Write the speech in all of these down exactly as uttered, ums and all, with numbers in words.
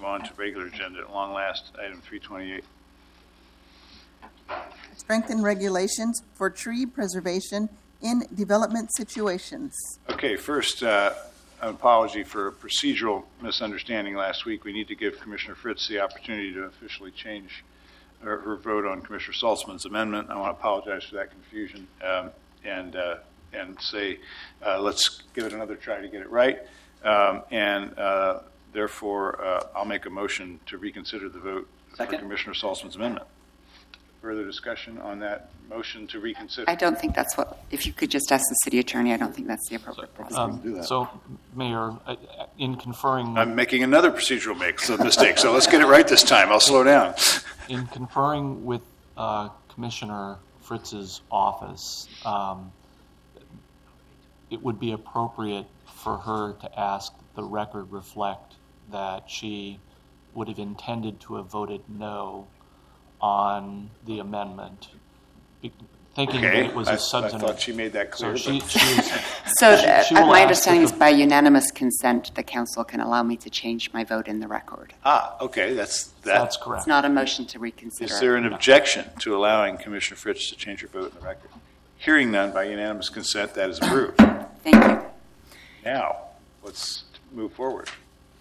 on to regular agenda at long last, item three twenty-eight. Strengthen regulations for tree preservation in development situations. Okay, first, uh, an apology for a procedural misunderstanding last week. We need to give Commissioner Fritz the opportunity to officially change her, her vote on Commissioner Saltzman's amendment. I want to apologize for that confusion um, and uh, and say uh, let's give it another try to get it right. Um, and uh, therefore, uh, I'll make a motion to reconsider the vote Second. for Commissioner Saltzman's amendment. Further discussion on that motion to reconsider? I don't think that's what, if you could just ask the city attorney, I don't think that's the appropriate process. Um, do that. So, Mayor, uh, in conferring I'm making another procedural make, so mistake, so let's get it right this time. I'll slow down. in conferring with uh, Commissioner Fritz's office, um, it would be appropriate for her to ask the record reflect that she would have intended to have voted no on the amendment, be- thinking Okay, that it was I, a I substantive. thought she made that clear. So she, but- she is, So she- uh, she will my ask understanding that is the- by unanimous consent, the council can allow me to change my vote in the record. ah, okay, that's that. That's correct. It's not a motion to reconsider. Is there an objection to allowing Commissioner Fritz to change her vote in the record? Hearing none, by unanimous consent, that is approved. Thank you. Now, let's move forward.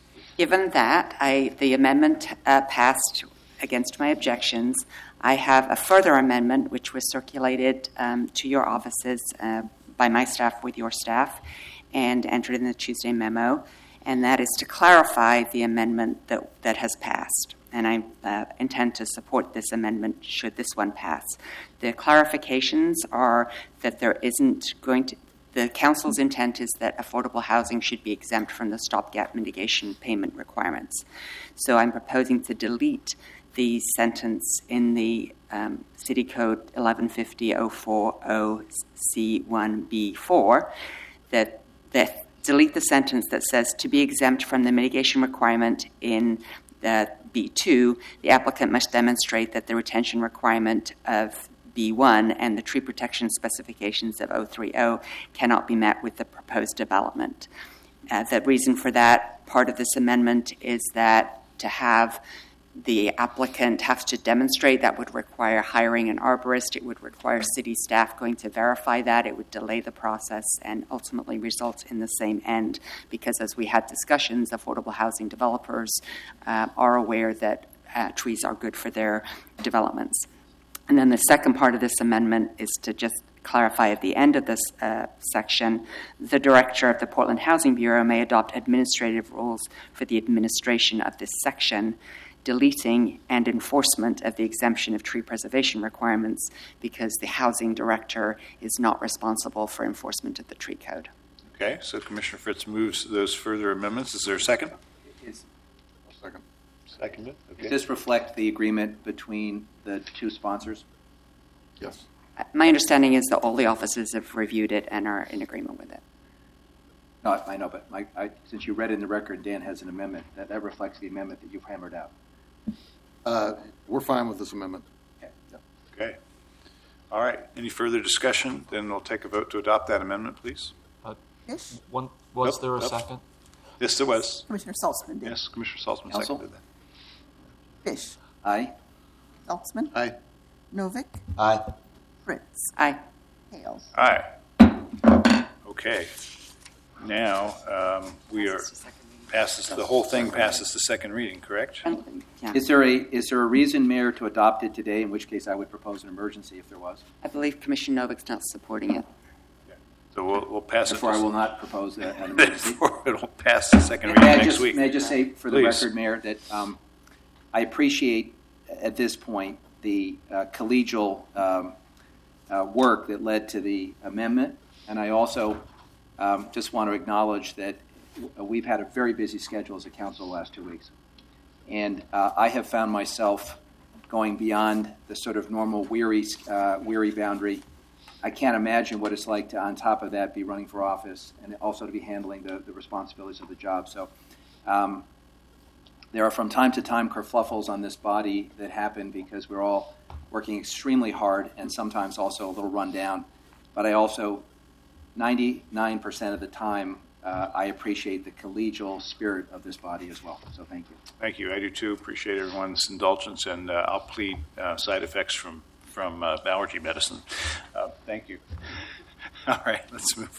Given that I, the amendment uh, passed against my objections, I have a further amendment which was circulated um, to your offices uh, by my staff with your staff and entered in the Tuesday memo, and that is to clarify the amendment that, that has passed. And I uh, intend to support this amendment should this one pass. The clarifications are that there isn't going to The council's intent is that affordable housing should be exempt from the stopgap mitigation payment requirements. So I'm proposing to delete the sentence in the um, City Code eleven fifty oh forty C one B four that, that delete the sentence that says to be exempt from the mitigation requirement in the B two, the applicant must demonstrate that the retention requirement of B one and the tree protection specifications of oh three oh cannot be met with the proposed development. Uh, the reason for that part of this amendment is that to have the applicant have to demonstrate that would require hiring an arborist. It would require city staff going to verify that. It would delay the process and ultimately result in the same end because as we had discussions, affordable housing developers uh, are aware that uh, trees are good for their developments. And then the second part of this amendment is to just clarify at the end of this uh, section, the director of the Portland Housing Bureau may adopt administrative rules for the administration of this section, deleting and enforcement of the exemption of tree preservation requirements because the housing director is not responsible for enforcement of the tree code. Okay, so Commissioner Fritz moves those further amendments. Is there a second? Is, Second. Seconded. Okay. Does this reflect the agreement between the two sponsors? Yes. Uh, My understanding is that all the offices have reviewed it and are in agreement with it. No, I know, but my, I, since you read in the record, Dan has an amendment, that, that reflects the amendment that you've hammered out. Uh, we're fine with this amendment. Okay. Yep. Okay. All right. Any further discussion? Then we'll take a vote to adopt that amendment, please. Uh, Fish? one, was Nope, there a nope. second? Yes, there was. Commissioner Saltzman did. Yes, Commissioner Saltzman Counsel? seconded that. Fish. Aye. Saltzman. Aye. Novick. Aye. Fritz. Aye. Hales. All right. Okay. Now um, we are passes the whole thing passes the second reading, correct? Um, yeah. Is there a is there a reason, Mayor, to adopt it today? In which case, I would propose an emergency if there was. I believe Commissioner Novick's not supporting it. So we'll, we'll pass Therefore, it. I will not propose that an emergency. Therefore, it'll pass the second May reading I next just week. may I just say for the Please. record, Mayor, that um, I appreciate at this point the uh, collegial um, uh, work that led to the amendment, and I also um, just want to acknowledge that we've had a very busy schedule as a council the last two weeks, and uh, I have found myself going beyond the sort of normal weary uh, weary boundary. I can't imagine what it's like to, on top of that, be running for office and also to be handling the, the responsibilities of the job. So um, there are from time to time kerfluffles on this body that happen because we're all working extremely hard and sometimes also a little run down. But I also, ninety-nine percent of the time, uh, I appreciate the collegial spirit of this body as well. So thank you. Thank you. I do too. Appreciate everyone's indulgence, and uh, I'll plead uh, side effects from from uh, allergy medicine. Uh, thank you. All right, let's move